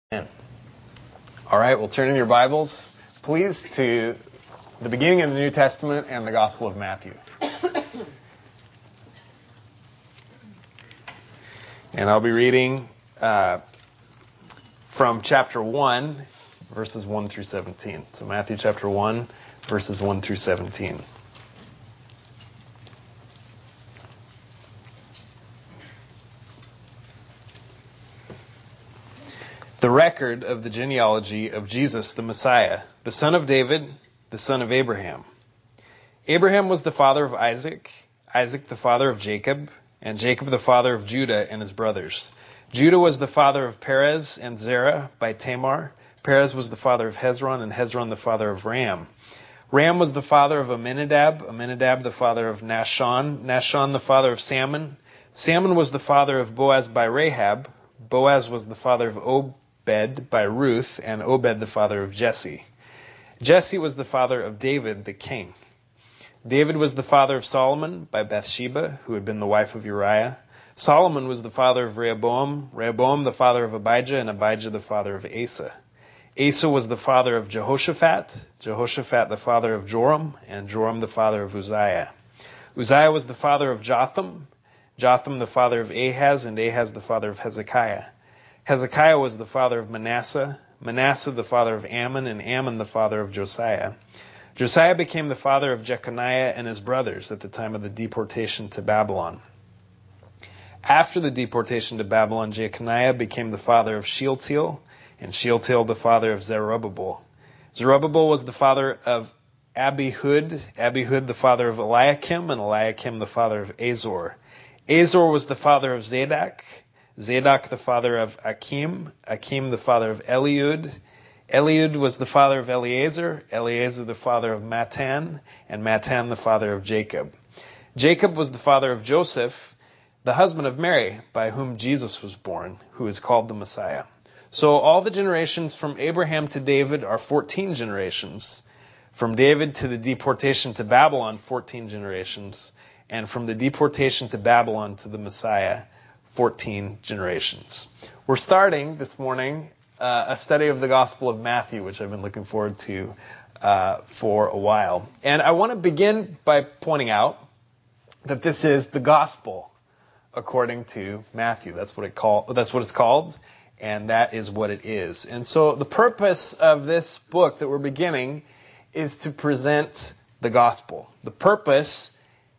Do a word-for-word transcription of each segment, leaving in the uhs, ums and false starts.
All right, we'll turn in your Bibles, please, to the beginning of the New Testament and the Gospel of Matthew. And I'll be reading uh, from chapter one, verses one through seventeen. So Matthew chapter one, verses one through seventeen. The record of the genealogy of Jesus the Messiah, the son of David, the son of Abraham. Abraham was the father of Isaac, Isaac the father of Jacob, and Jacob the father of Judah and his brothers. Judah was the father of Perez and Zerah by Tamar. Perez was the father of Hezron, and Hezron the father of Ram. Ram was the father of Amminadab, Amminadab the father of Nahshon, Nahshon the father of Salmon. Salmon was the father of Boaz by Rahab. Boaz was the father of Obed by Ruth, and Obed the father of Jesse. Jesse was the father of David the king. David was the father of Solomon by Bathsheba, who had been the wife of Uriah. Solomon was the father of Rehoboam, Rehoboam the father of Abijah, and Abijah the father of Asa. Asa was the father of Jehoshaphat, Jehoshaphat the father of Joram, and Joram the father of Uzziah. Uzziah was the father of Jotham, Jotham the father of Ahaz, and Ahaz the father of Hezekiah. Hezekiah was the father of Manasseh, Manasseh the father of Ammon, and Ammon the father of Josiah. Josiah became the father of Jeconiah and his brothers at the time of the deportation to Babylon. After the deportation to Babylon, Jeconiah became the father of Shealtiel, and Shealtiel the father of Zerubbabel. Zerubbabel was the father of Abihud, Abihud the father of Eliakim, and Eliakim the father of Azor. Azor was the father of Zadok, Zadok the father of Achim, Achim the father of Eliud. Eliud was the father of Eleazar, Eleazar the father of Matan, and Matan the father of Jacob. Jacob was the father of Joseph, the husband of Mary, by whom Jesus was born, who is called the Messiah. So all the generations from Abraham to David are fourteen generations. From David to the deportation to Babylon, fourteen generations. And from the deportation to Babylon to the Messiah, fourteen generations. We're starting this morning uh, a study of the Gospel of Matthew, which I've been looking forward to uh, for a while. And I want to begin by pointing out that this is the Gospel according to Matthew. That's what it call, that's what it's called, and that is what it is. And so the purpose of this book that we're beginning is to present the Gospel. The purpose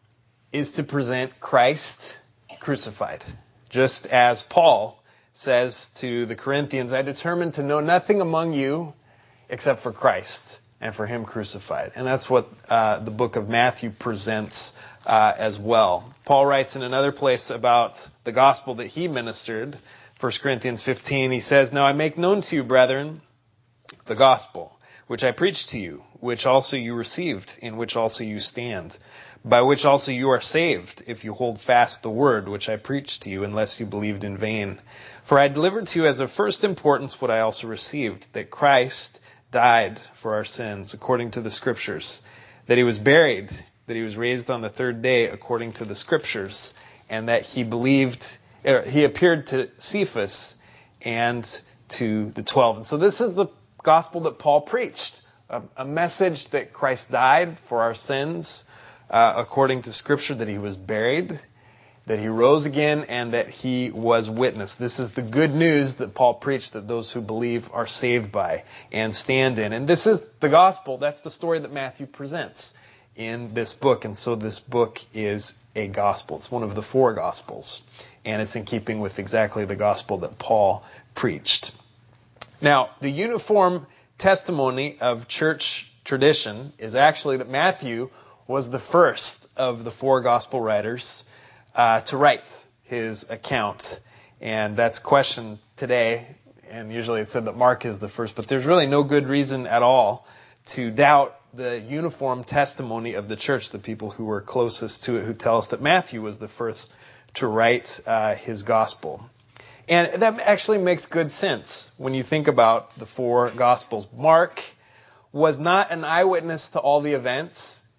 is to present Christ crucified. Just as Paul says to the Corinthians, I determined to know nothing among you except for Christ and for him crucified. And that's what uh, the book of Matthew presents uh, as well. Paul writes in another place about the gospel that he ministered, First Corinthians fifteen, he says, Now I make known to you, brethren, the gospel, which I preached to you, which also you received, in which also you stand, by which also you are saved, if you hold fast the word which I preached to you, unless you believed in vain. For I delivered to you as of first importance what I also received, that Christ died for our sins, according to the Scriptures, that he was buried, that he was raised on the third day, according to the Scriptures, and that he believed, er, he appeared to Cephas and to the twelve. And so this is the gospel that Paul preached, a, a message that Christ died for our sins, Uh, according to Scripture, that he was buried, that he rose again, and that he was witnessed. This is the good news that Paul preached, that those who believe are saved by and stand in. And this is the gospel. That's the story that Matthew presents in this book. And so this book is a gospel. It's one of the four gospels. And it's in keeping with exactly the gospel that Paul preached. Now, the uniform testimony of church tradition is actually that Matthew was the first of the four gospel writers uh, to write his account. And that's questioned today, and usually it's said that Mark is the first, but there's really no good reason at all to doubt the uniform testimony of the church, the people who were closest to it, who tell us that Matthew was the first to write uh, his gospel. And that actually makes good sense when you think about the four gospels. Mark was not an eyewitness to all the events.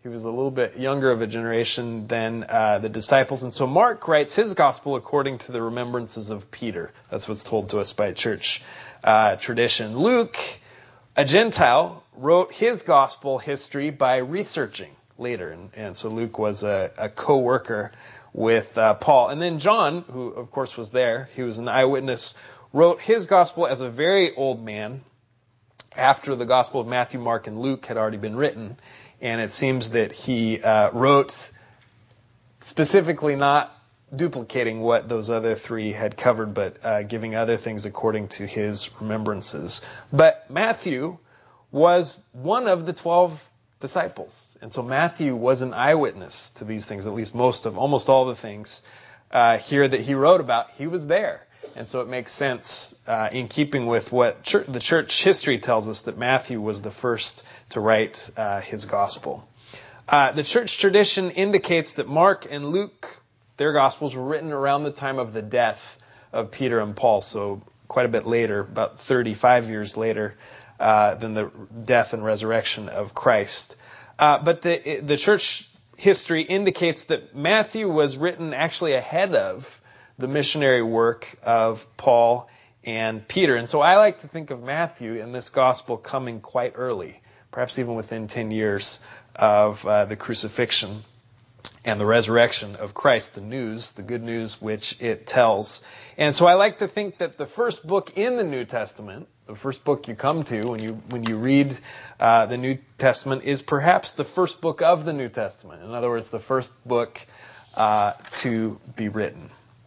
He was a little bit younger of a generation than uh, the disciples. And so Mark writes his gospel according to the remembrances of Peter. That's what's told to us by church uh, tradition. Luke, a Gentile, wrote his gospel history by researching later. And, and so Luke was a, a co-worker with uh, Paul. And then John, who of course was there, he was an eyewitness, wrote his gospel as a very old man after the gospel of Matthew, Mark, and Luke had already been written. And it seems that he uh, wrote specifically not duplicating what those other three had covered, but uh, giving other things according to his remembrances. But Matthew was one of the twelve disciples. And so Matthew was an eyewitness to these things, at least most of, almost all the things uh, here that he wrote about. He was there. And so it makes sense uh, in keeping with what church, the church history tells us that Matthew was the first to write uh, his gospel. Uh, the church tradition indicates that Mark and Luke, their gospels were written around the time of the death of Peter and Paul, so quite a bit later, about thirty-five years later uh, than the death and resurrection of Christ. Uh, but the, the church history indicates that Matthew was written actually ahead of the missionary work of Paul and Peter. And so I like to think of Matthew in this gospel coming quite early, perhaps even within ten years of uh, the crucifixion and the resurrection of Christ, the news, the good news which it tells. And so I like to think that the first book in the New Testament, the first book you come to when you when you read uh, the New Testament, is perhaps the first book of the New Testament. In other words, the first book uh, to be written.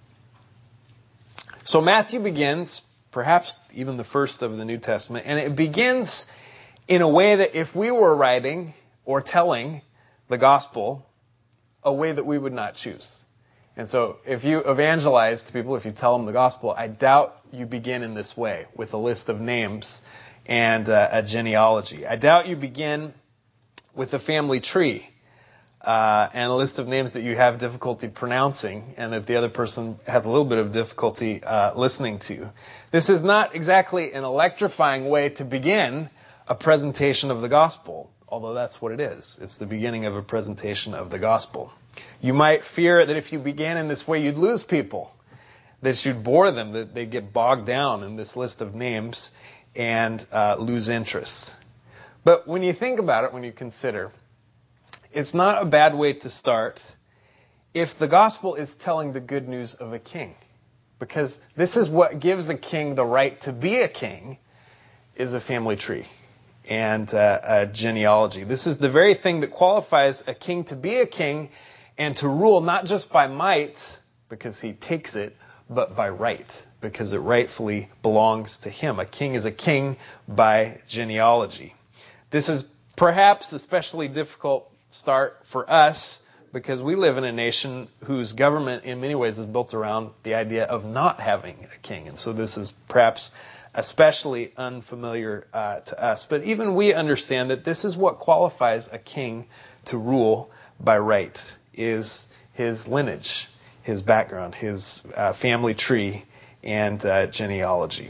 So Matthew begins, perhaps even the first of the New Testament, and it begins in a way that if we were writing or telling the gospel, a way that we would not choose. And so if you evangelize to people, if you tell them the gospel, I doubt you begin in this way with a list of names and uh, a genealogy. I doubt you begin with a family tree uh, and a list of names that you have difficulty pronouncing and that the other person has a little bit of difficulty uh, listening to. This is not exactly an electrifying way to begin a presentation of the gospel, although that's what it is. It's the beginning of a presentation of the gospel. You might fear that if you began in this way, you'd lose people, that you'd bore them, that they'd get bogged down in this list of names and uh, lose interest. But when you think about it, when you consider, it's not a bad way to start if the gospel is telling the good news of a king. Because this is what gives a king the right to be a king, is a family tree and uh, a genealogy. This is the very thing that qualifies a king to be a king and to rule not just by might, because he takes it, but by right, because it rightfully belongs to him. A king is a king by genealogy. This is perhaps especially difficult start for us because we live in a nation whose government in many ways is built around the idea of not having a king. And so this is perhaps especially unfamiliar uh, to us. But even we understand that this is what qualifies a king to rule by right, is his lineage, his background, his uh, family tree, and uh, genealogy.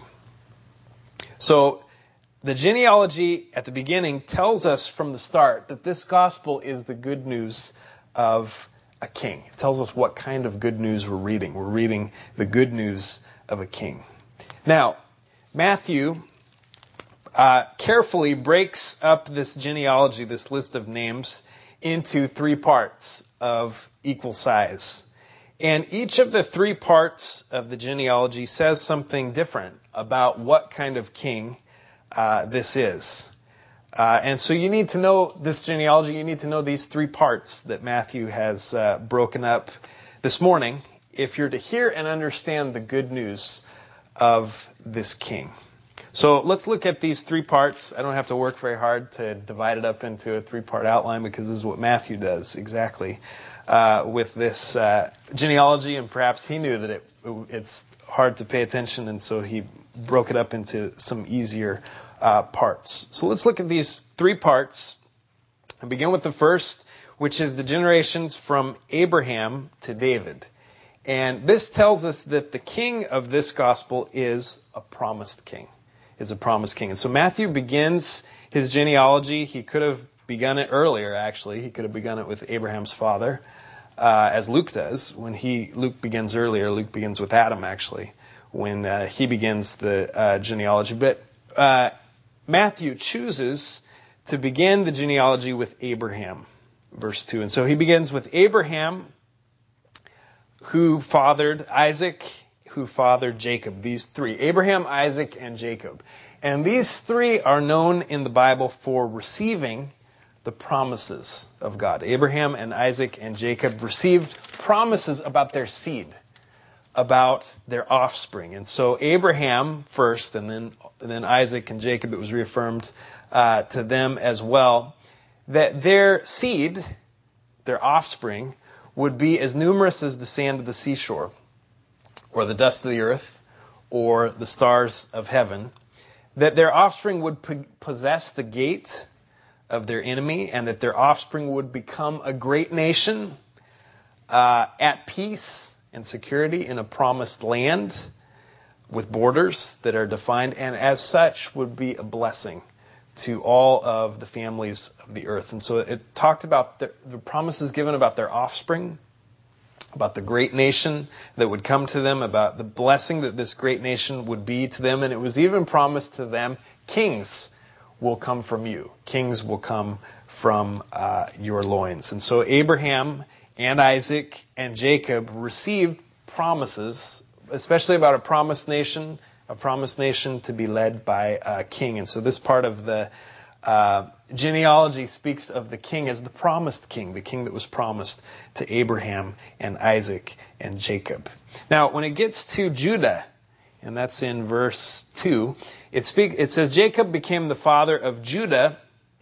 So the genealogy at the beginning tells us from the start that this gospel is the good news of a king. It tells us what kind of good news we're reading. We're reading the good news of a king. Now, Matthew uh, carefully breaks up this genealogy, this list of names, into three parts of equal size. And each of the three parts of the genealogy says something different about what kind of king uh, this is. Uh, and so you need to know this genealogy, you need to know these three parts that Matthew has uh, broken up this morning if you're to hear and understand the good news of this king. So let's look at these three parts. I don't have to work very hard to divide it up into a three-part outline because this is what Matthew does exactly uh, with this uh, genealogy, and perhaps he knew that it, it's hard to pay attention, and so he broke it up into some easier uh, parts. So let's look at these three parts and begin with the first, which is the generations from Abraham to David. And this tells us that the king of this gospel is a promised king, is a promised king. And so Matthew begins his genealogy. He could have begun it earlier, actually. He could have begun it with Abraham's father, uh, as Luke does. When he Luke begins earlier, Luke begins with Adam, actually, when uh, he begins the uh, genealogy. But uh, Matthew chooses to begin the genealogy with Abraham, verse two. And so he begins with Abraham, who fathered Isaac, who fathered Jacob. These three, Abraham, Isaac, and Jacob. And these three are known in the Bible for receiving the promises of God. Abraham and Isaac and Jacob received promises about their seed, about their offspring. And so Abraham first, and then, and then Isaac and Jacob, it was reaffirmed uh, to them as well, that their seed, their offspring, would be as numerous as the sand of the seashore, or the dust of the earth, or the stars of heaven, that their offspring would possess the gate of their enemy, and that their offspring would become a great nation uh, at peace and security in a promised land with borders that are defined, and as such would be a blessing to all of the families of the earth. And so it talked about the, the promises given about their offspring, about the great nation that would come to them, about the blessing that this great nation would be to them. And it was even promised to them, kings will come from you. Kings will come from uh, your loins. And so Abraham and Isaac and Jacob received promises, especially about a promised nation, a promised nation to be led by a king. And so this part of the uh, genealogy speaks of the king as the promised king, the king that was promised to Abraham and Isaac and Jacob. Now, when it gets to Judah, and that's in verse two, it speak, it says, Jacob became the father of Judah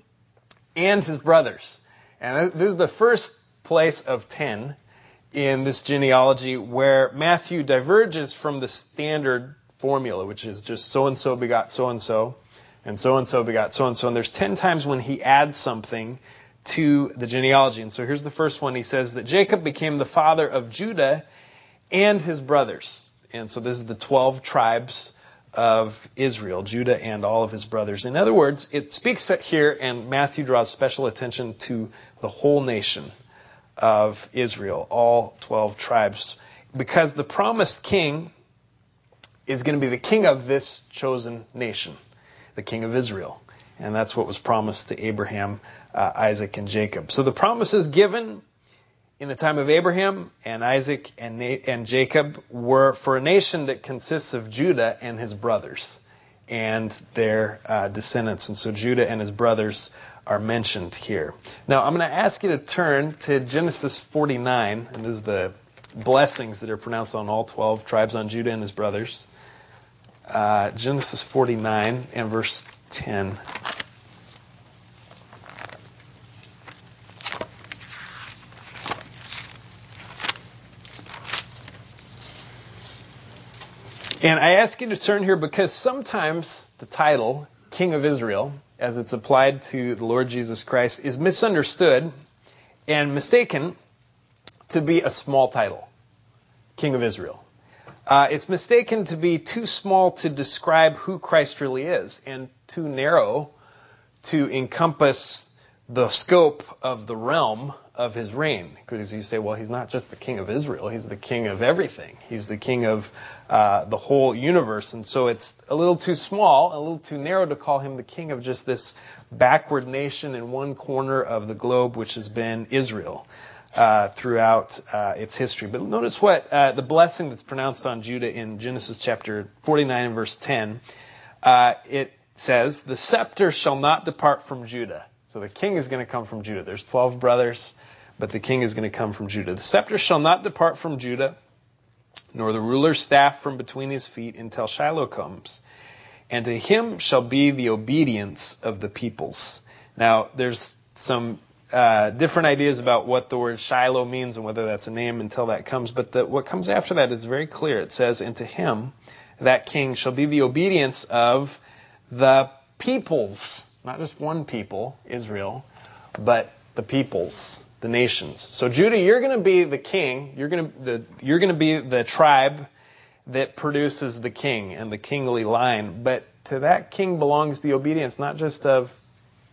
and his brothers. And this is the first place of ten in this genealogy where Matthew diverges from the standard formula, which is just so-and-so begot so-and-so, and so-and-so begot so-and-so. And there's ten times when he adds something to the genealogy. And so here's the first one. He says that Jacob became the father of Judah and his brothers. And so this is the twelve tribes of Israel, Judah and all of his brothers. In other words, it speaks here, and Matthew draws special attention to the whole nation of Israel, all twelve tribes, because the promised king is going to be the king of this chosen nation, the king of Israel. And that's what was promised to Abraham, uh, Isaac, and Jacob. So the promises given in the time of Abraham and Isaac and, Na- and Jacob were for a nation that consists of Judah and his brothers and their uh, descendants. And so Judah and his brothers are mentioned here. Now, I'm going to ask you to turn to Genesis forty-nine, and this is the blessings that are pronounced on all twelve tribes, on Judah and his brothers. Uh, Genesis forty-nine and verse ten. And I ask you to turn here because sometimes the title, King of Israel, as it's applied to the Lord Jesus Christ, is misunderstood and mistaken to be a small title, King of Israel. Uh, it's mistaken to be too small to describe who Christ really is, and too narrow to encompass the scope of the realm of his reign. Because you say, well, he's not just the king of Israel, he's the king of everything. He's the king of uh, the whole universe. And so it's a little too small, a little too narrow to call him the king of just this backward nation in one corner of the globe, which has been Israel uh, throughout uh, its history. But notice what uh, the blessing that's pronounced on Judah in Genesis chapter forty-nine and verse ten. Uh, it says, the scepter shall not depart from Judah. So the king is going to come from Judah. There's twelve brothers, but the king is going to come from Judah. The scepter shall not depart from Judah, nor the ruler's staff from between his feet until Shiloh comes. And to him shall be the obedience of the peoples. Now, there's some uh, different ideas about what the word Shiloh means and whether that's a name until that comes. But the, what comes after that is very clear. It says, and to him, that king, shall be the obedience of the peoples. Not just one people, Israel, but the peoples, the nations. So Judah, you're going to be the king. You're going to the you're going to be the tribe that produces the king and the kingly line. But to that king belongs the obedience, not just of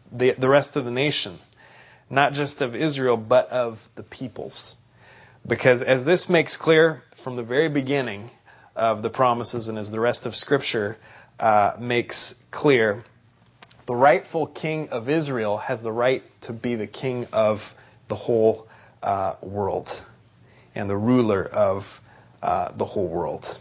the, the rest of the nation, not just of Israel, but of the peoples. Because as this makes clear from the very beginning of the promises, and as the rest of Scripture uh, makes clear, the rightful king of Israel has the right to be the king of the whole uh, world and the ruler of uh, the whole world.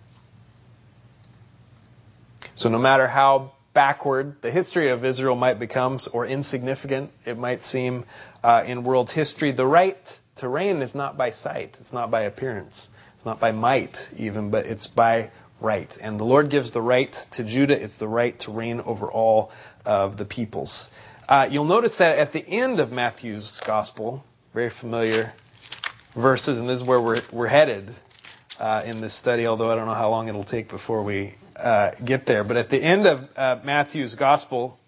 So no matter how backward the history of Israel might become, or insignificant it might seem uh, in world history, the right to reign is not by sight, it's not by appearance, it's not by might even, but it's by right. And the Lord gives the right to Judah, it's the right to reign over all of the peoples. Uh, you'll notice that at the end of Matthew's gospel, very familiar verses, and this is where we're, we're headed uh, in this study, although I don't know how long it'll take before we Uh, get there. But at the end of uh, Matthew's gospel,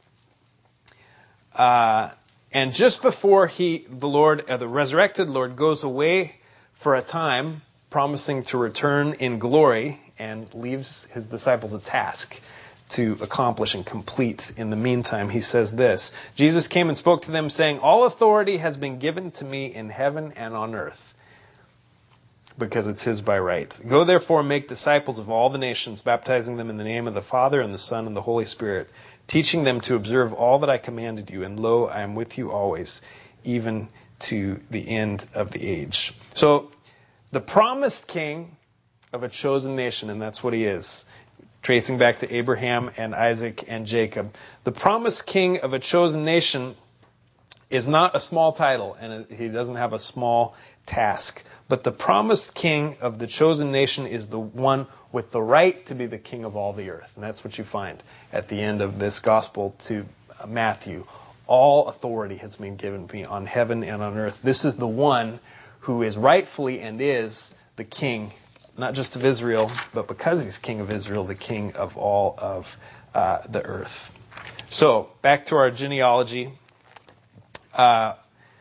uh, and just before he, the Lord, uh, the resurrected Lord, goes away for a time, promising to return in glory, and leaves his disciples a task to accomplish and complete in the meantime, he says this: Jesus came and spoke to them, saying, "All authority has been given to me in heaven and on earth, because it's his by right. Go therefore and make disciples of all the nations, baptizing them in the name of the Father and the Son and the Holy Spirit, teaching them to observe all that I commanded you. And lo, I am with you always, even to the end of the age." So, the promised king of a chosen nation, and that's what he is, tracing back to Abraham and Isaac and Jacob. The promised king of a chosen nation is not a small title, and he doesn't have a small task. But the promised king of the chosen nation is the one with the right to be the king of all the earth. And that's what you find at the end of this gospel to Matthew. All authority has been given to me on heaven and on earth. This is the one who is rightfully and is the king, not just of Israel, but because he's king of Israel, the king of all of uh, the earth. So, back to our genealogy. Uh,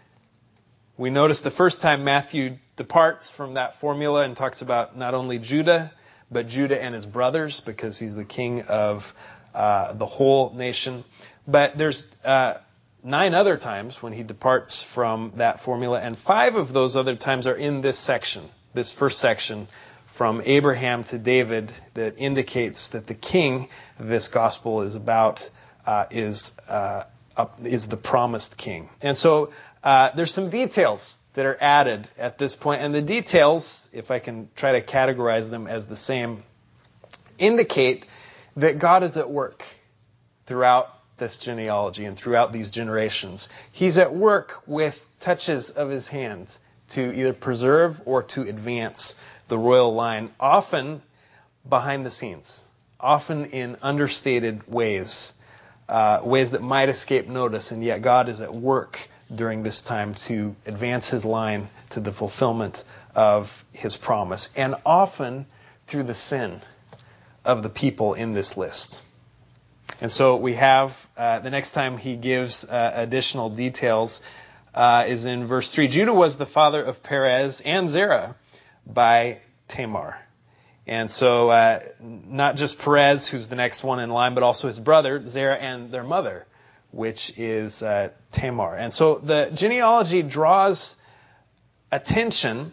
we notice the first time Matthew departs from that formula and talks about not only Judah, but Judah and his brothers, because he's the king of uh, the whole nation. But there's uh, nine other times when he departs from that formula, and five of those other times are in this section, this first section, from Abraham to David, that indicates that the king this gospel is about uh, is uh, up, is the promised king. And so uh, there's some details that are added at this point, and the details, if I can try to categorize them as the same, indicate that God is at work throughout this genealogy and throughout these generations. He's at work with touches of his hand to either preserve or to advance the royal line, often behind the scenes, often in understated ways, uh, ways that might escape notice, and yet God is at work during this time to advance his line to the fulfillment of his promise, and often through the sin of the people in this list. And so we have, uh, the next time he gives uh, additional details uh, is in verse three. Judah was the father of Perez and Zerah by Tamar. And so uh, not just Perez, who's the next one in line, but also his brother, Zerah, and their mother, which is uh, Tamar. And so the genealogy draws attention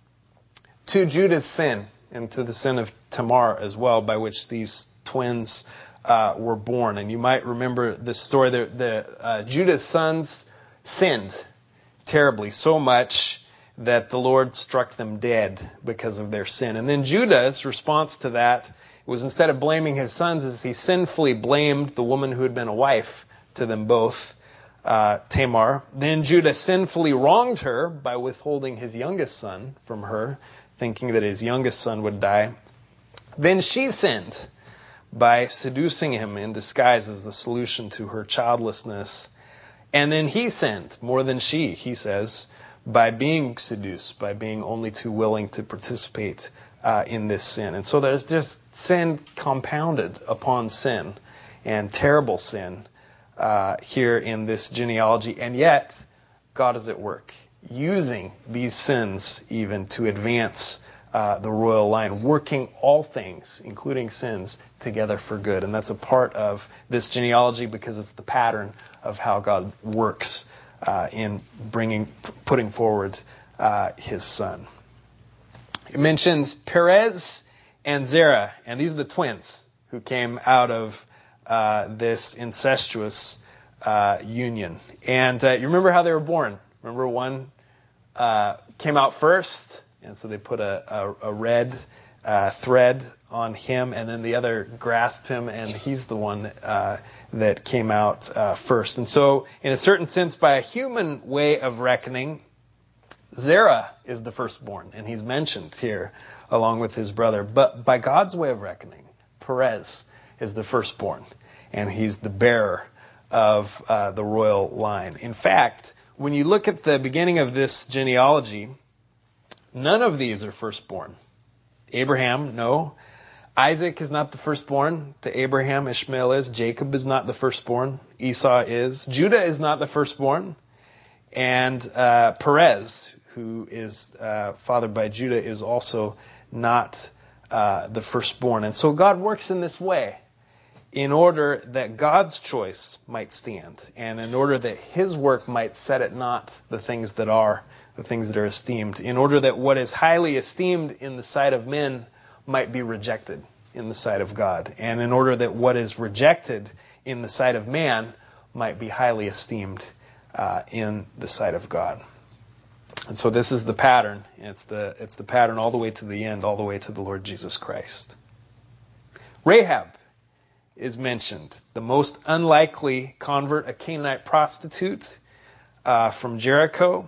to Judah's sin and to the sin of Tamar as well, by which these twins uh, were born. And you might remember this story. The, the uh, Judah's sons sinned terribly, so much that the Lord struck them dead because of their sin. And then Judah's response to that was, instead of blaming his sons, is he sinfully blamed the woman who had been a wife to them both, uh, Tamar. Then Judah sinfully wronged her by withholding his youngest son from her, thinking that his youngest son would die. Then she sinned by seducing him in disguise as the solution to her childlessness. And then he sinned more than she, he says, by being seduced, by being only too willing to participate uh, in this sin. And so there's just sin compounded upon sin, and terrible sin uh, here in this genealogy. And yet, God is at work, using these sins even to advance uh, the royal line, working all things, including sins, together for good. And that's a part of this genealogy because it's the pattern of how God works uh, in bringing, putting forward uh, his son. It mentions Perez and Zerah, and these are the twins who came out of uh, this incestuous uh, union. And uh, you remember how they were born? Remember one uh, came out first, and so they put a, a, a red uh, thread on him, and then the other grasped him, and he's the one uh, that came out uh, first. And so, in a certain sense, by a human way of reckoning, Zerah is the firstborn, and he's mentioned here along with his brother. But by God's way of reckoning, Perez is the firstborn, and he's the bearer of uh, the royal line. In fact, when you look at the beginning of this genealogy, none of these are firstborn. Abraham, no. Isaac is not the firstborn to Abraham. Ishmael is. Jacob is not the firstborn. Esau is. Judah is not the firstborn. And uh, Perez, who is uh, fathered by Judah, is also not uh, the firstborn. And so God works in this way in order that God's choice might stand, and in order that his work might set at naught the things that are, the things that are esteemed, in order that what is highly esteemed in the sight of men might be rejected in the sight of God, and in order that what is rejected in the sight of man might be highly esteemed uh, in the sight of God. And so this is the pattern. It's the it's the pattern all the way to the end, all the way to the Lord Jesus Christ. Rahab is mentioned, the most unlikely convert, a Canaanite prostitute uh, from Jericho.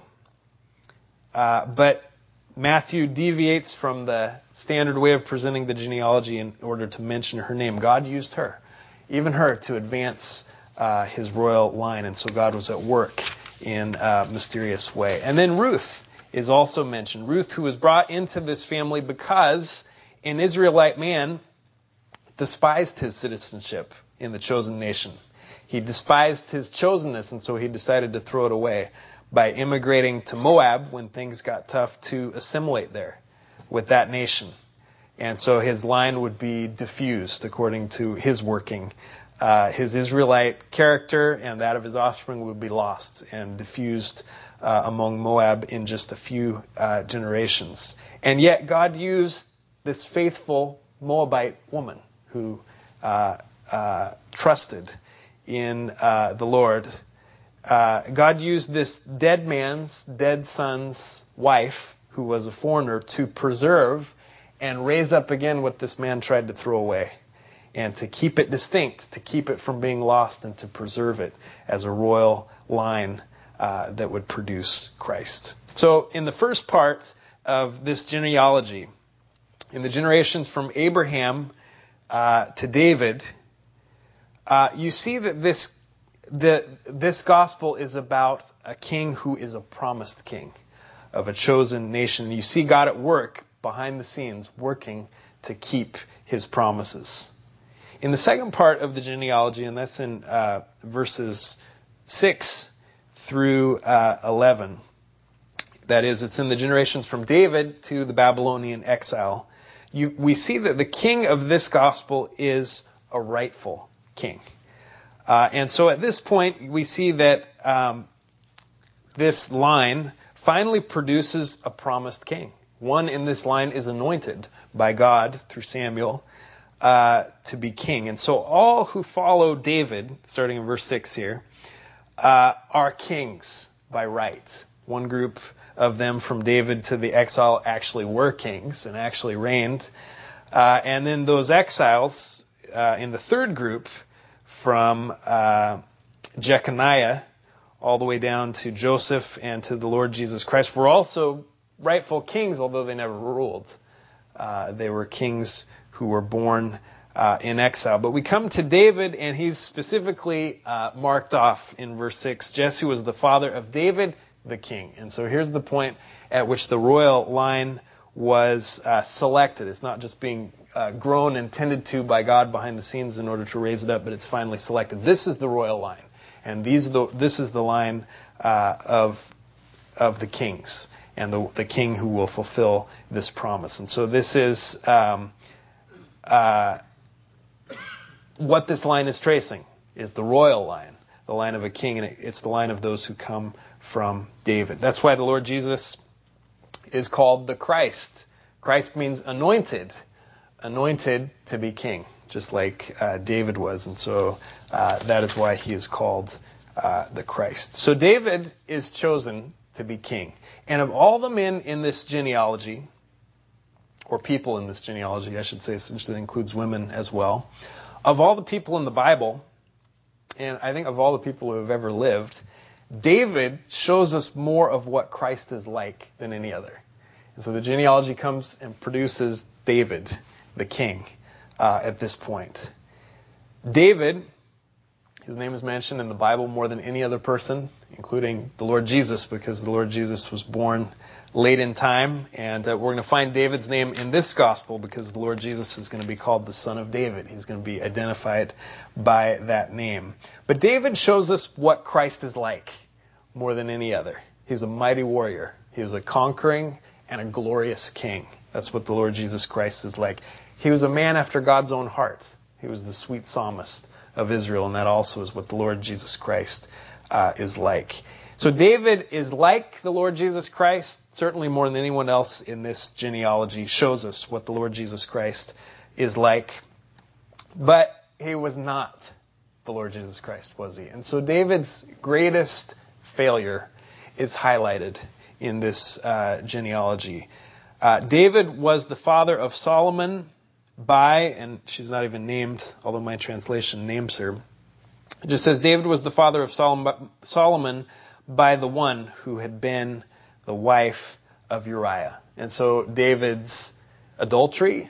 Uh, but Matthew deviates from the standard way of presenting the genealogy in order to mention her name. God used her, even her, to advance uh, his royal line. And so God was at work in a mysterious way. And then Ruth is also mentioned. Ruth, who was brought into this family because an Israelite man despised his citizenship in the chosen nation. He despised his chosenness, and so he decided to throw it away by immigrating to Moab when things got tough to assimilate there with that nation. And so his line would be diffused according to his working. Uh, his Israelite character and that of his offspring would be lost and diffused uh, among Moab in just a few uh, generations. And yet God used this faithful Moabite woman who uh, uh, trusted in uh, the Lord. Uh, God used this dead man's, dead son's wife, who was a foreigner, to preserve and raise up again what this man tried to throw away, and to keep it distinct, to keep it from being lost, and to preserve it as a royal line uh, that would produce Christ. So in the first part of this genealogy, in the generations from Abraham Uh, to David, uh, you see that this the, this gospel is about a king who is a promised king of a chosen nation. You see God at work behind the scenes, working to keep his promises. In the second part of the genealogy, and that's in uh, verses six through uh, eleven, that is, it's in the generations from David to the Babylonian exile. You, we see that the king of this gospel is a rightful king. Uh, and so at this point, we see that um, this line finally produces a promised king. One in this line is anointed by God through Samuel uh, to be king. And so all who follow David, starting in verse six here, uh, are kings by right. One group of them from David to the exile actually were kings and actually reigned. Uh, and then those exiles uh, in the third group from uh, Jeconiah all the way down to Joseph and to the Lord Jesus Christ were also rightful kings, although they never ruled. Uh, they were kings who were born uh, in exile. But we come to David, and he's specifically uh, marked off in verse six. Jesse was the father of David, the king. And so here's the point at which the royal line was uh, selected. It's not just being uh, grown and tended to by God behind the scenes in order to raise it up, but it's finally selected. This is the royal line, and these are the, this is the line uh, of of the kings. and the, the king who will fulfill this promise. And so this is um, uh, what this line is tracing, is the royal line, the line of a king, and it's the line of those who come from David. That's why the Lord Jesus is called the Christ. Christ means anointed, anointed to be king, just like uh, David was. And so uh, that is why he is called uh, the Christ. So David is chosen to be king. And of all the men in this genealogy, or people in this genealogy, I should say, since it includes women as well, of all the people in the Bible, and I think of all the people who have ever lived, David shows us more of what Christ is like than any other. And so the genealogy comes and produces David, the king, uh, at this point. David, his name is mentioned in the Bible more than any other person, including the Lord Jesus, because the Lord Jesus was born late in time. And uh, we're going to find David's name in this gospel because the Lord Jesus is going to be called the Son of David. He's going to be identified by that name. But David shows us what Christ is like more than any other. He's a mighty warrior. He was a conquering and a glorious king. That's what the Lord Jesus Christ is like. He was a man after God's own heart. He was the sweet psalmist of Israel, and that also is what the Lord Jesus Christ uh, is like. So David is like the Lord Jesus Christ, certainly more than anyone else in this genealogy shows us what the Lord Jesus Christ is like. But he was not the Lord Jesus Christ, was he? And so David's greatest failure is highlighted in this uh, genealogy. Uh, David was the father of Solomon by, and she's not even named, although my translation names her. It just says David was the father of Solomon by the one who had been the wife of Uriah. And so David's adultery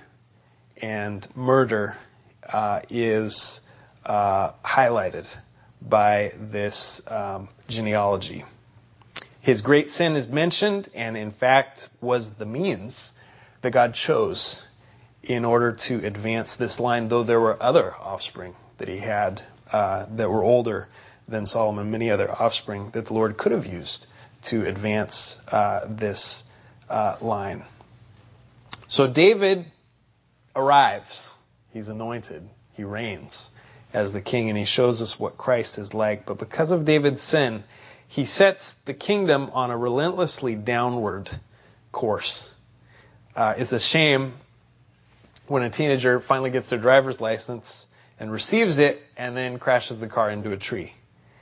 and murder uh, is uh, highlighted by this um, genealogy. His great sin is mentioned, and in fact was the means that God chose in order to advance this line, though there were other offspring that he had uh, that were older than Solomon, many other offspring that the Lord could have used to advance uh, this uh, line. So David arrives. He's anointed. He reigns as the king, and he shows us what Christ is like. But because of David's sin, he sets the kingdom on a relentlessly downward course. Uh, it's a shame when a teenager finally gets their driver's license and receives it and then crashes the car into a tree.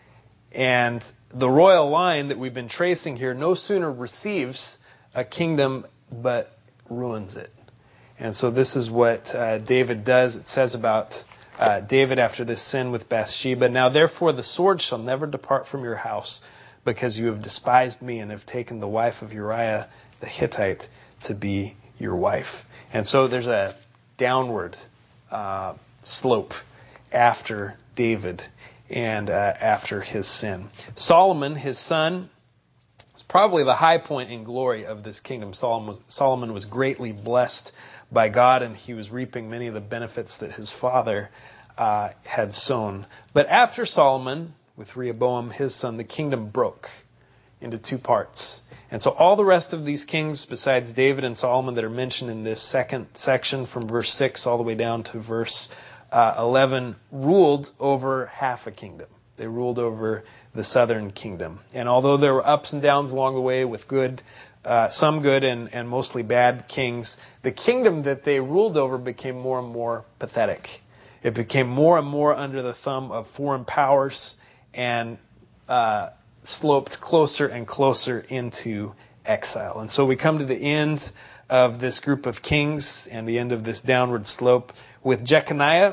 And the royal line that we've been tracing here no sooner receives a kingdom but ruins it. And so this is what uh, David does. It says about uh, David after this sin with Bathsheba, "Now therefore the sword shall never depart from your house, because you have despised me and have taken the wife of Uriah the Hittite to be your wife." And so there's a downward uh, slope after David and uh, after his sin. Solomon, his son, was probably the high point in glory of this kingdom. Solomon was, Solomon was greatly blessed by God, and he was reaping many of the benefits that his father uh, had sown. But after Solomon, with Rehoboam, his son, the kingdom broke into two parts. And so all the rest of these kings, besides David and Solomon, that are mentioned in this second section from verse six all the way down to verse uh, eleven, ruled over half a kingdom. They ruled over the southern kingdom. And although there were ups and downs along the way with good, uh, some good and, and mostly bad kings, the kingdom that they ruled over became more and more pathetic. It became more and more under the thumb of foreign powers and uh, sloped closer and closer into exile. And so we come to the end of this group of kings and the end of this downward slope with Jeconiah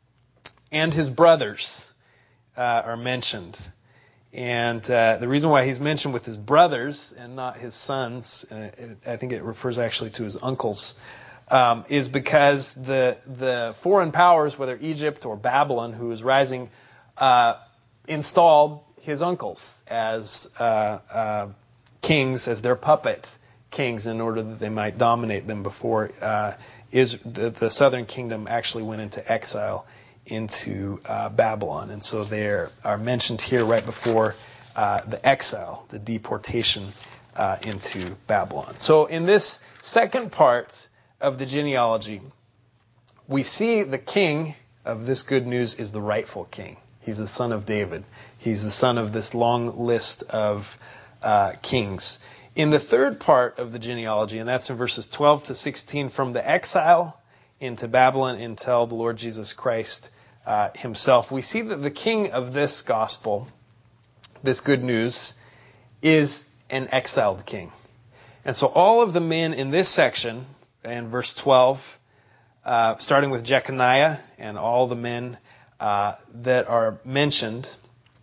and his brothers uh, are mentioned. And uh, the reason why he's mentioned with his brothers and not his sons, uh, I think it refers actually to his uncles, um, is because the the foreign powers, whether Egypt or Babylon, who was rising, uh, installed his uncles as uh, uh, kings, as their puppet kings, in order that they might dominate them before uh, is the, the southern kingdom actually went into exile into uh, Babylon. And so they are mentioned here right before uh, the exile, the deportation uh, into Babylon. So in this second part of the genealogy, we see the king of this good news is the rightful king. He's the son of David. He's the son of this long list of uh, kings. In the third part of the genealogy, and that's in verses twelve to sixteen, from the exile into Babylon until the Lord Jesus Christ uh, himself, we see that the king of this gospel, this good news, is an exiled king. And so all of the men in this section, in verse twelve, uh, starting with Jeconiah and all the men uh, that are mentioned,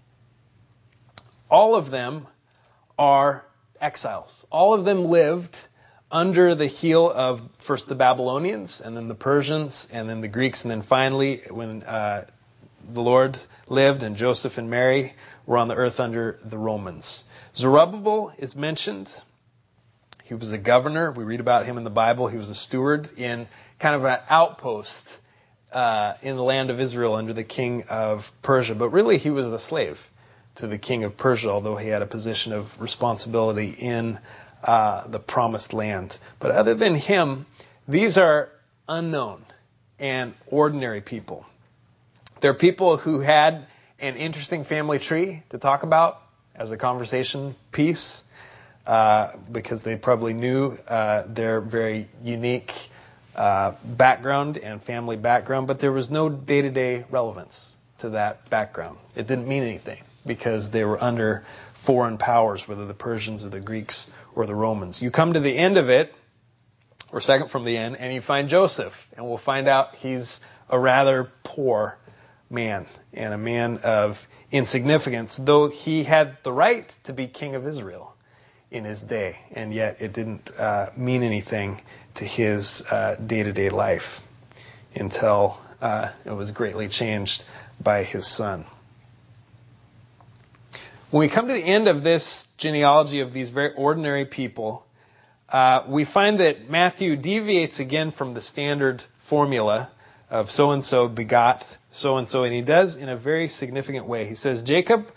all of them are exiles. All of them lived under the heel of first the Babylonians, and then the Persians, and then the Greeks, and then finally, when uh, the Lord lived and Joseph and Mary were on the earth under the Romans. Zerubbabel is mentioned. He was a governor. We read about him in the Bible. He was a steward in kind of an outpost uh, in the land of Israel under the king of Persia. But really, he was a slave to the king of Persia, although he had a position of responsibility in uh, the promised land. But other than him, these are unknown and ordinary people. They're people who had an interesting family tree to talk about as a conversation piece, uh, because they probably knew uh, their very unique uh, background and family background, but there was no day-to-day relevance to that background. It didn't mean anything because they were under foreign powers, whether the Persians or the Greeks or the Romans. You come to the end of it, or second from the end, and you find Joseph, and we'll find out he's a rather poor man and a man of insignificance, though he had the right to be king of Israel in his day, and yet it didn't uh, mean anything to his uh, day-to-day life until uh, it was greatly changed by his son. When we come to the end of this genealogy of these very ordinary people, uh, we find that Matthew deviates again from the standard formula of so-and-so begot so-and-so, and he does in a very significant way. He says, Jacob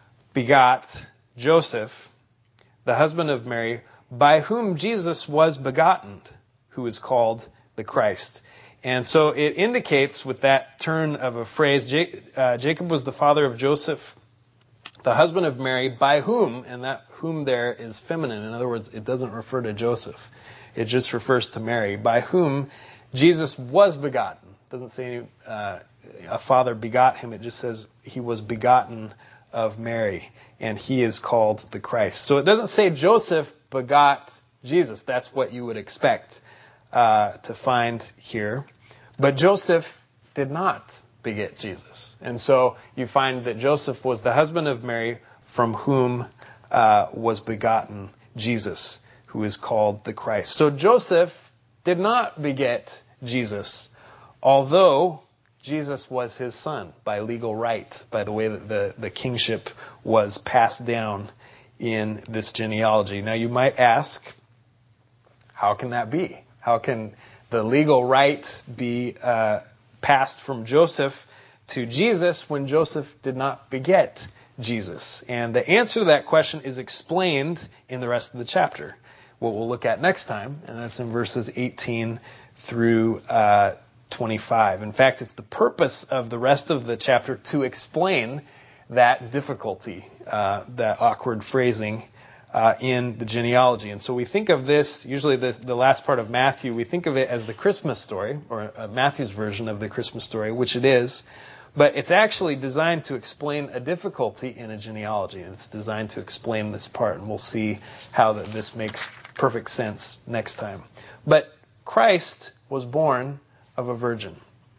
begot Joseph, the husband of Mary, by whom Jesus was begotten, who is called the Christ. And so it indicates with that turn of a phrase, uh, Jacob was the father of Joseph, the husband of Mary, by whom, and that whom there is feminine. In other words, it doesn't refer to Joseph. It just refers to Mary, by whom Jesus was begotten. It doesn't say uh, a father begot him. It just says he was begotten of Mary, and he is called the Christ. So it doesn't say Joseph begot Jesus. That's what you would expect uh, to find here. But Joseph did not beget Jesus. And so you find that Joseph was the husband of Mary, from whom uh, was begotten Jesus, who is called the Christ. So Joseph did not beget Jesus, although Jesus was his son by legal right, by the way that the, the kingship was passed down in this genealogy. Now you might ask, how can that be? How can the legal right be uh, passed from Joseph to Jesus when Joseph did not beget Jesus? And the answer to that question is explained in the rest of the chapter, what we'll look at next time, and that's in verses eighteen through uh, twenty-five. In fact, it's the purpose of the rest of the chapter to explain that difficulty, uh, that awkward phrasing uh, in the genealogy. And so we think of this, usually this, the last part of Matthew, we think of it as the Christmas story, or uh, Matthew's version of the Christmas story, which it is. But it's actually designed to explain a difficulty in a genealogy. And it's designed to explain this part. And we'll see how that this makes perfect sense next time. But Christ was born of a virgin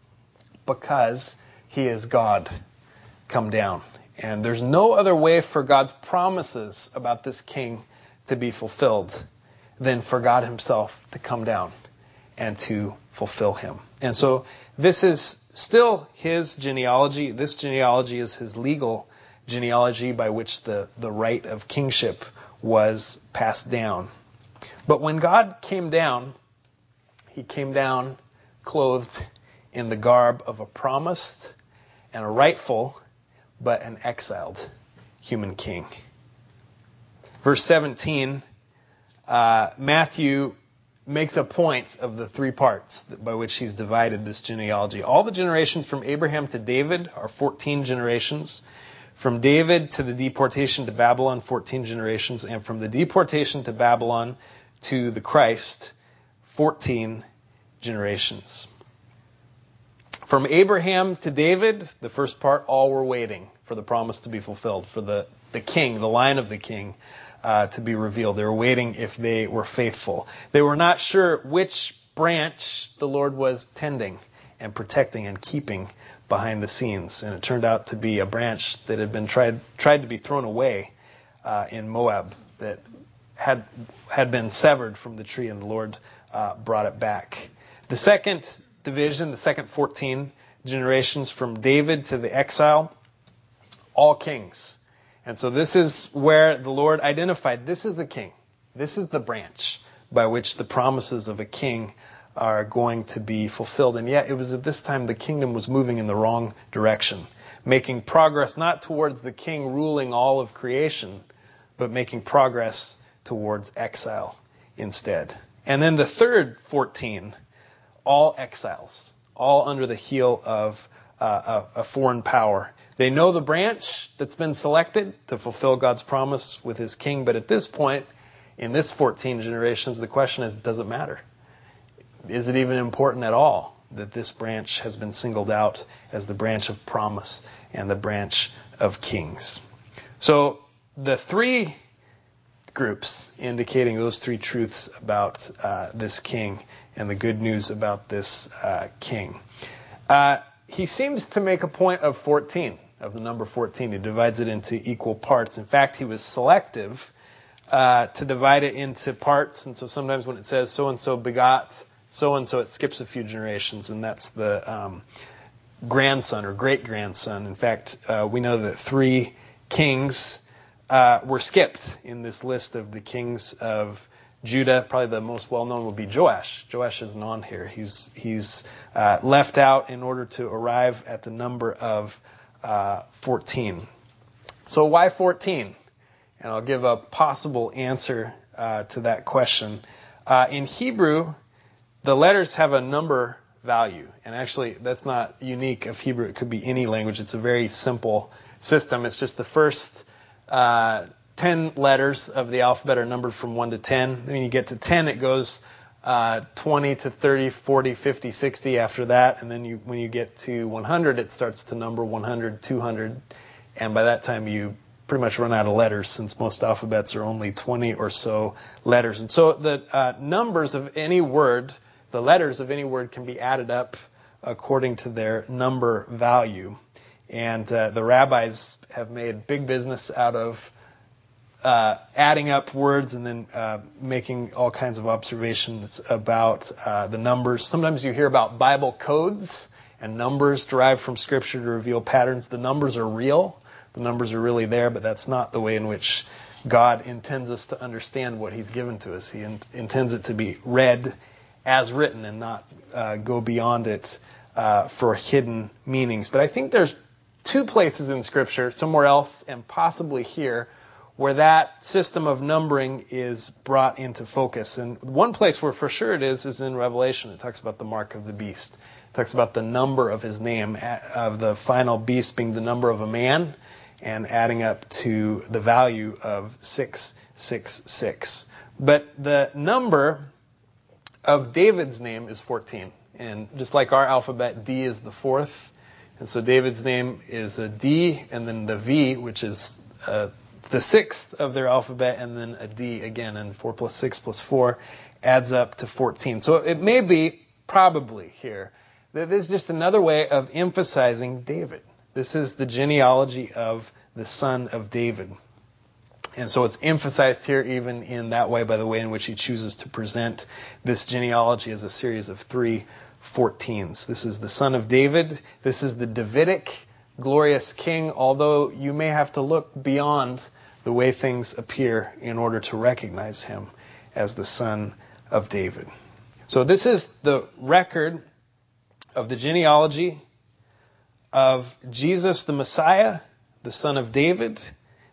because he is God come down. And there's no other way for God's promises about this king to be fulfilled than for God himself to come down and to fulfill him. And so this is still his genealogy. This genealogy is his legal genealogy by which the, the right of kingship was passed down. But when God came down, he came down clothed in the garb of a promised and a rightful, but an exiled human king. Verse seventeen uh, Matthew makes a point of the three parts by which he's divided this genealogy. All the generations from Abraham to David are fourteen generations. From David to the deportation to Babylon, fourteen generations. And from the deportation to Babylon to the Christ, fourteen generations. From Abraham to David, the first part, all were waiting for the promise to be fulfilled, for the, the king, the line of the king, uh, to be revealed. They were waiting if they were faithful. They were not sure which branch the Lord was tending and protecting and keeping behind the scenes. And it turned out to be a branch that had been tried tried to be thrown away uh, in Moab, that had had been severed from the tree, and the Lord uh, brought it back. The second division, the second fourteen generations from David to the exile, all kings. And so this is where the Lord identified, this is the king. This is the branch by which the promises of a king are going to be fulfilled. And yet it was at this time the kingdom was moving in the wrong direction, making progress not towards the king ruling all of creation, but making progress towards exile instead. And then the third fourteen, all exiles, all under the heel of uh, a, a foreign power. They know the branch that's been selected to fulfill God's promise with his king, but at this point, in this fourteen generations, the question is, does it matter? Is it even important at all that this branch has been singled out as the branch of promise and the branch of kings? So the three groups indicating those three truths about uh, this king and the good news about this uh, king. Uh, he seems to make a point of fourteen, of the number fourteen. He divides it into equal parts. In fact, he was selective uh, to divide it into parts. And so sometimes when it says so-and-so begot so-and-so, it skips a few generations, and that's the um, grandson or great-grandson. In fact, uh, we know that three kings uh, were skipped in this list of the kings of Judah. Probably the most well-known would be Joash. Joash isn't on here. He's he's uh, left out in order to arrive at the number of uh, fourteen. So why fourteen? And I'll give a possible answer uh, to that question. Uh, in Hebrew, the letters have a number value. And actually, that's not unique of Hebrew. It could be any language. It's a very simple system. It's just the first uh, ten letters of the alphabet are numbered from one to ten. When you get to ten, it goes uh, twenty to thirty, forty, fifty, sixty after that. And then you, when you get to one hundred, it starts to number one hundred, two hundred. And by that time, you pretty much run out of letters, since most alphabets are only twenty or so letters. And so the uh, numbers of any word, the letters of any word, can be added up according to their number value. And uh, the rabbis have made big business out of uh, adding up words and then uh, making all kinds of observations about uh, the numbers. Sometimes you hear about Bible codes and numbers derived from Scripture to reveal patterns. The numbers are real. The numbers are really there, but that's not the way in which God intends us to understand what he's given to us. He in- intends it to be read as written and not uh, go beyond it uh, for hidden meanings. But I think there's two places in Scripture, somewhere else and possibly here, where that system of numbering is brought into focus. And one place where for sure it is is in Revelation. It talks about the mark of the beast. It talks about the number of his name, of the final beast being the number of a man, and adding up to the value of six six six. But the number of David's name is fourteen. And just like our alphabet, D is the fourth. And so David's name is a D, and then the V, which is uh, the sixth of their alphabet, and then a D again. And four plus six plus four adds up to fourteen. So it may be, probably here, that this is just another way of emphasizing David. This is the genealogy of the son of David. And so it's emphasized here even in that way by the way in which he chooses to present this genealogy as a series of three fourteens. This is the son of David. This is the Davidic glorious king, although you may have to look beyond the way things appear in order to recognize him as the son of David. So this is the record of the genealogy of Jesus the Messiah, the son of David,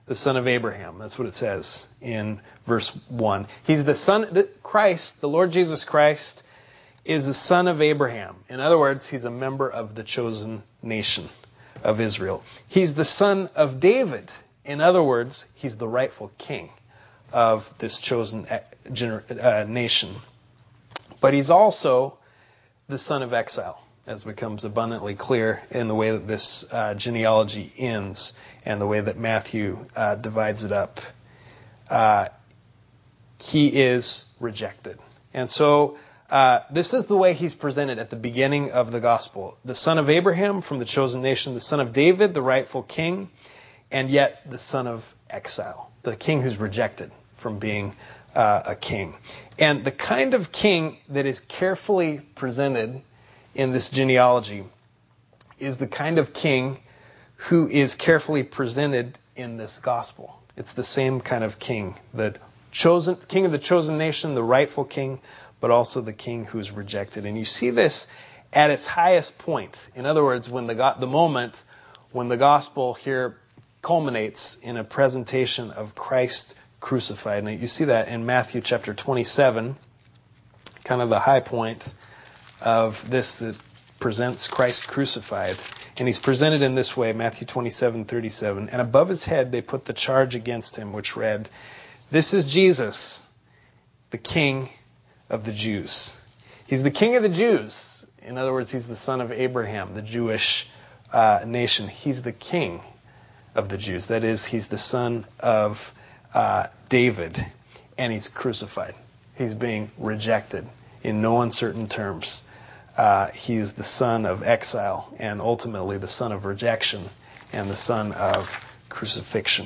the son of Abraham. That's what it says in verse one. He's the son, the, Christ, the Lord Jesus Christ, is the son of Abraham. In other words, he's a member of the chosen nation of Israel. He's the son of David. In other words, he's the rightful king of this chosen uh, nation. But he's also the son of exile, as becomes abundantly clear in the way that this uh, genealogy ends and the way that Matthew uh, divides it up. Uh, he is rejected. And so uh, this is the way he's presented at the beginning of the gospel. The son of Abraham from the chosen nation, the son of David, the rightful king, and yet the son of exile, the king who's rejected from being uh, a king. And the kind of king that is carefully presented in this genealogy is the kind of king who is carefully presented in this gospel. It's the same kind of king, the chosen king of the chosen nation, the rightful king, but also the king who's rejected. And you see this at its highest point. In other words, when the the moment when the gospel here culminates in a presentation of Christ crucified. And you see that in Matthew chapter twenty-seven, kind of the high point of this that presents Christ crucified. And he's presented in this way, Matthew twenty-seven thirty-seven. And above his head they put the charge against him, which read, "This is Jesus, the King of the Jews." He's the King of the Jews. In other words, he's the son of Abraham, the Jewish uh, nation. He's the King of the Jews. That is, he's the son of uh, David, and he's crucified. He's being rejected in no uncertain terms. Uh, he's the son of exile, and ultimately the son of rejection, and the son of crucifixion.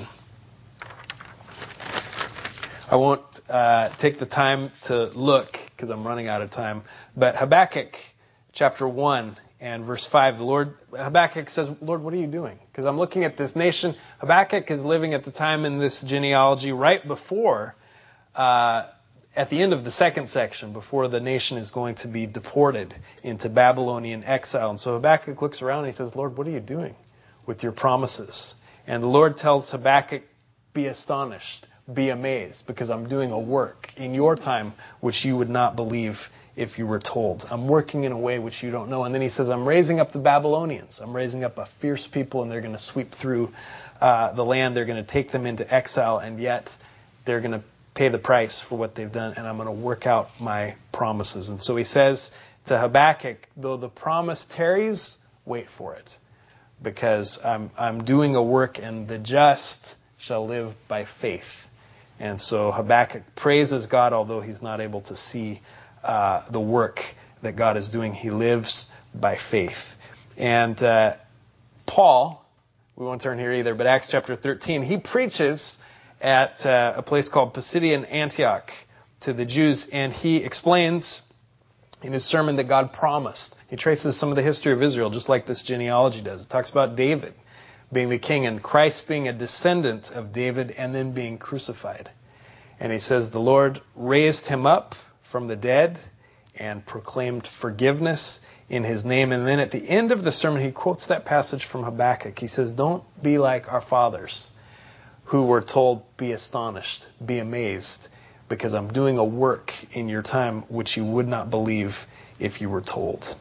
I won't uh, take the time to look, because I'm running out of time, but Habakkuk chapter one and verse five, the Lord, Habakkuk says, "Lord, what are you doing?" Because I'm looking at this nation. Habakkuk is living at the time in this genealogy right before, uh, at the end of the second section, before the nation is going to be deported into Babylonian exile. And so Habakkuk looks around and he says, "Lord, what are you doing with your promises?" And the Lord tells Habakkuk, "Be astonished, be amazed, because I'm doing a work in your time which you would not believe if you were told. I'm working in a way which you don't know." And then he says, "I'm raising up the Babylonians. I'm raising up a fierce people, and they're going to sweep through uh, the land. They're going to take them into exile, and yet they're going to pay the price for what they've done, and I'm going to work out my promises." And so he says to Habakkuk, though the promise tarries, wait for it, because I'm, I'm doing a work, and the just shall live by faith. And so Habakkuk praises God, although he's not able to see uh, the work that God is doing. He lives by faith. And uh, Paul, we won't turn here either, but Acts chapter thirteen, he preaches at uh, a place called Pisidian Antioch to the Jews, and he explains in his sermon that God promised. He traces some of the history of Israel, just like this genealogy does. It talks about David being the king and Christ being a descendant of David and then being crucified. And he says the Lord raised him up from the dead and proclaimed forgiveness in his name. And then at the end of the sermon, he quotes that passage from Habakkuk. He says, "Don't be like our fathers who were told, be astonished, be amazed, because I'm doing a work in your time which you would not believe if you were told."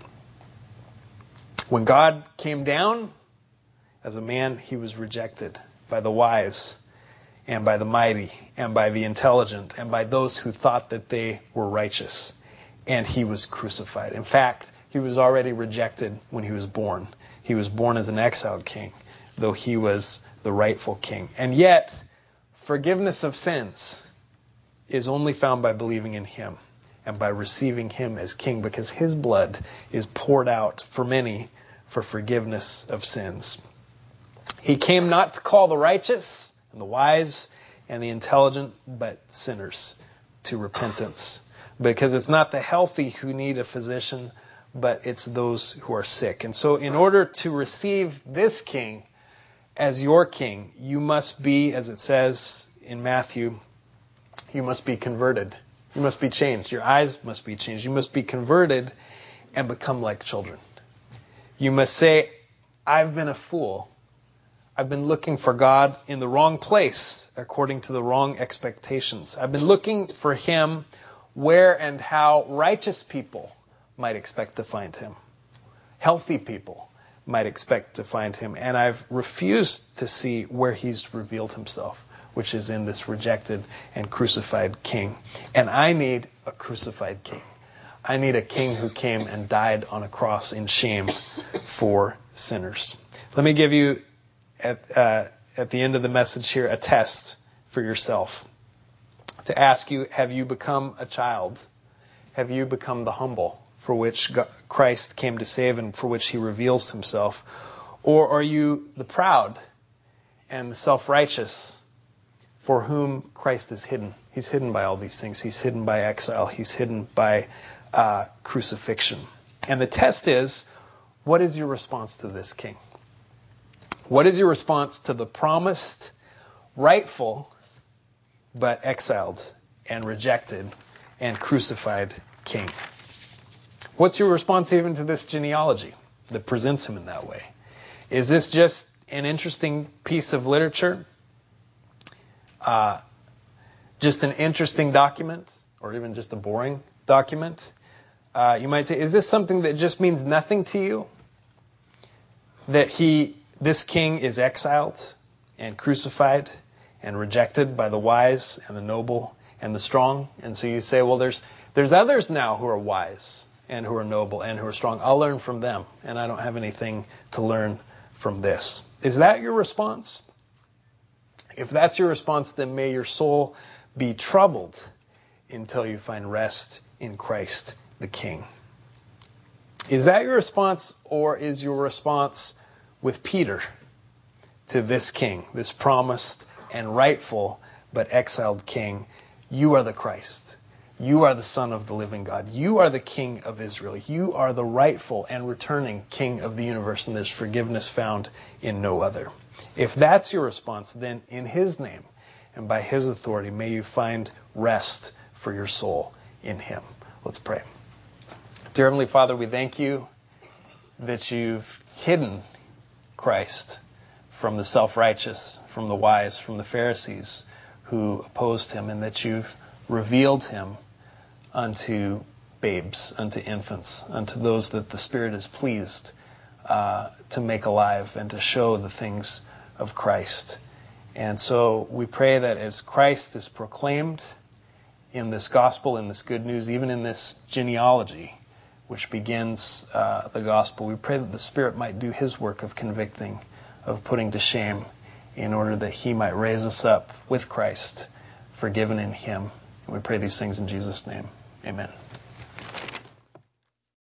When God came down as a man, he was rejected by the wise and by the mighty and by the intelligent and by those who thought that they were righteous. And he was crucified. In fact, he was already rejected when he was born. He was born as an exiled king, though he was the rightful king. And yet, forgiveness of sins is only found by believing in him and by receiving him as king, because his blood is poured out for many for forgiveness of sins. He came not to call the righteous and the wise and the intelligent, but sinners to repentance. Because it's not the healthy who need a physician, but it's those who are sick. And so in order to receive this king as your king, you must be, as it says in Matthew, you must be converted. You must be changed. Your eyes must be changed. You must be converted and become like children. You must say, "I've been a fool. I've been looking for God in the wrong place, according to the wrong expectations. I've been looking for Him where and how righteous people might expect to find Him. Healthy people might expect to find Him. And I've refused to see where He's revealed Himself, which is in this rejected and crucified King. And I need a crucified King. I need a King who came and died on a cross in shame for sinners. Let me give you, at, uh, at the end of the message here, a test for yourself. To ask you, have you become a child? Have you become the humble for which God, Christ came to save and for which He reveals Himself? Or are you the proud and the self-righteous for whom Christ is hidden? He's hidden by all these things. He's hidden by exile. He's hidden by uh, crucifixion. And the test is, what is your response to this King? What is your response to the promised, rightful, but exiled and rejected and crucified King? What's your response even to this genealogy that presents Him in that way? Is this just an interesting piece of literature? Uh, just an interesting document? Or even just a boring document? Uh, you might say, is this something that just means nothing to you? That he, this King is exiled and crucified and rejected by the wise and the noble and the strong. And so you say, well, there's there's others now who are wise and who are noble and who are strong. I'll learn from them, and I don't have anything to learn from this. Is that your response? If that's your response, then may your soul be troubled until you find rest in Christ the King. Is that your response, or is your response with Peter to this King, this promised and rightful but exiled King? You are the Christ. You are the Son of the living God. You are the King of Israel. You are the rightful and returning King of the universe, and there's forgiveness found in no other. If that's your response, then in His name and by His authority, may you find rest for your soul in Him. Let's pray. Dear Heavenly Father, we thank You that You've hidden Christ from the self-righteous, from the wise, from the Pharisees who opposed Him, and that You've revealed Him unto babes, unto infants, unto those that the Spirit is pleased uh, to make alive and to show the things of Christ. And so we pray that as Christ is proclaimed in this gospel, in this good news, even in this genealogy, which begins uh, the gospel, we pray that the Spirit might do His work of convicting, of putting to shame, in order that He might raise us up with Christ, forgiven in Him. And we pray these things in Jesus' name. Amen.